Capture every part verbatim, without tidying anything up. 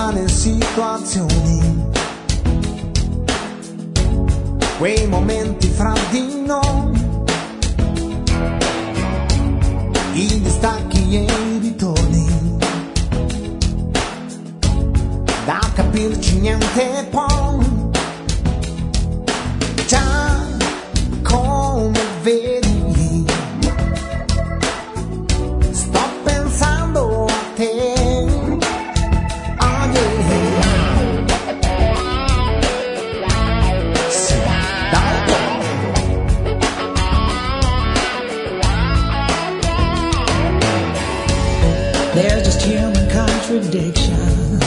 strane situazioni, quei momenti fra di noi, i distacchi e i ritorni, da capirci niente poi. Già come vedi, sto pensando a te. Oh yeah. Sì, dai. There's just human contradictions,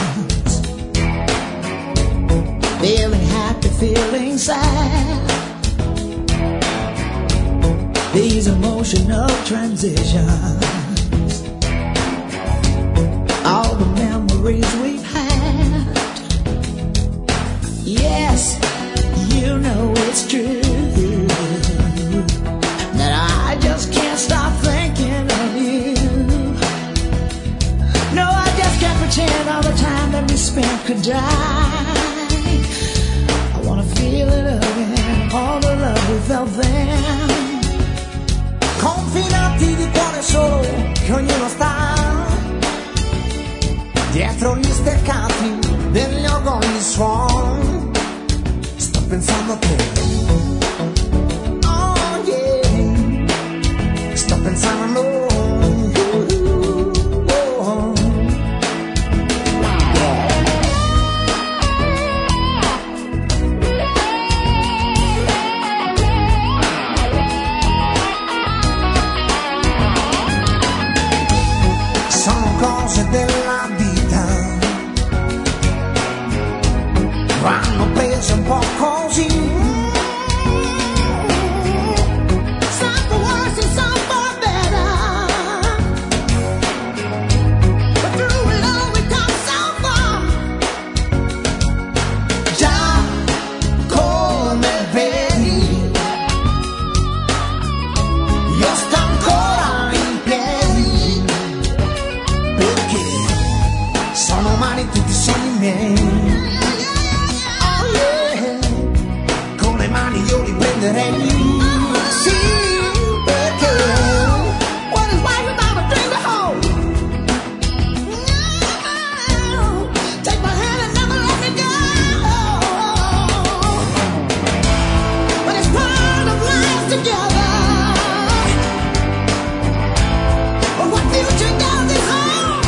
feeling happy, feeling sad, these emotional transitions, all the memories we've had. Yes, you know it's true that I just can't stop thinking of you. No, I just can't pretend all the time that we spent could die. I wanna feel it again, all the love we felt then. Confinati di cuore solo, che ognuno sta dietro gli steccati degli orgogli suoni. Sto pensando a te. Oh yeah. Sto pensando a noi. Cose della vita vanno prese un po' così. Some for worse and some for better, but through it all we come so far. Già come vedi, io sto ancora in piedi, sono umani tutti i sogni miei. Oh yeah. Con le mani io li prenderei. Sì, perché what is life without a thing to hold? No. Take my hand and never let me go. But it's part of life together. But what future does it hold?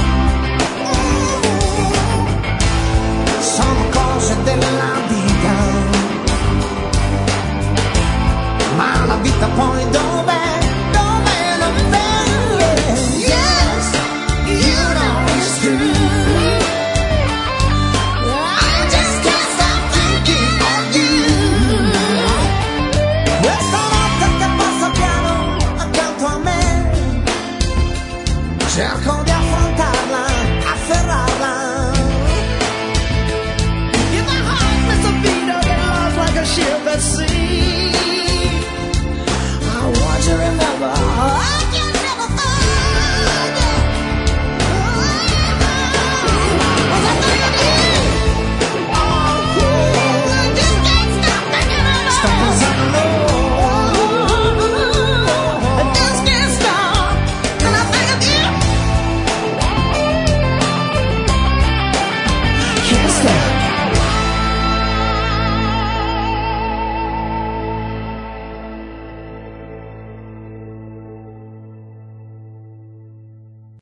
Sono cose della vita, ma la vita poi dov'è? Dov'è? Dov'è? Yes, you know it's true. I just can't stop thinking of you. Questa notte che passa piano accanto a me, cerco